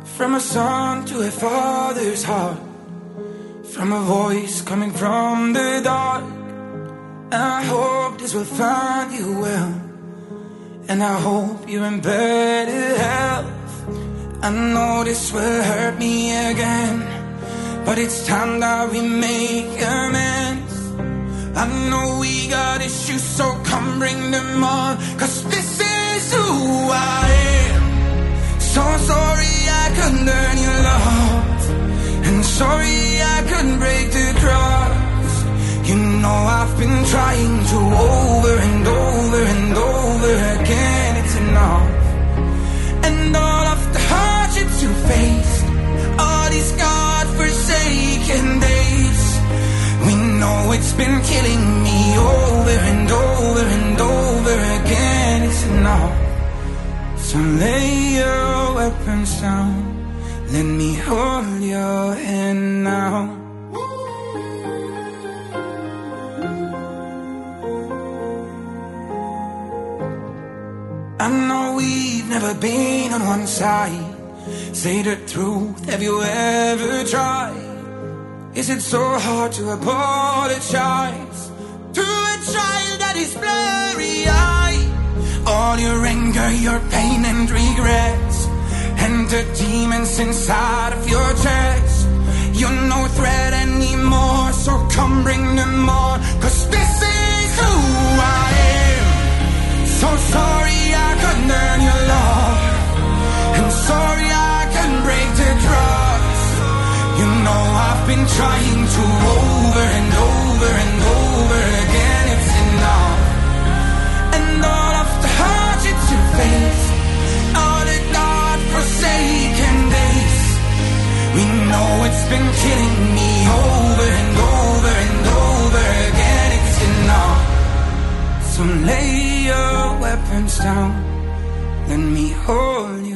From a son to a father's heart, from a voice coming from the dark. I hope this will find you well, and I hope you're in better health. I know this will hurt me again, but it's time that we make amends. I know we got issues, so come bring them on, 'cause this is who I am. So sorry I couldn't earn your love, and sorry I couldn't break the cross. You know I've been trying to over and over and over again. It's enough. And all of the hardships you faced, all these God-forsaken days, we know it's been killing me over and over and over again. It's enough. So lay your weapons down, let me hold your hand now. I know we've never been on one side. Say the truth, have you ever tried? Is it so hard to apologize to a child that is blurry-eyed? All your anger, your pain and regrets, and the demons inside of your chest. You're no threat anymore, so come bring them on, 'cause this is who I am. So sorry I couldn't earn your love, and sorry I couldn't break the trust. You know I've been trying to over and over and over again. It's enough. And all of the hardships you face, all the God-forsaken days, we know it's been killing me over and over and over again. It's enough. So lay your weapons down, let me hold you.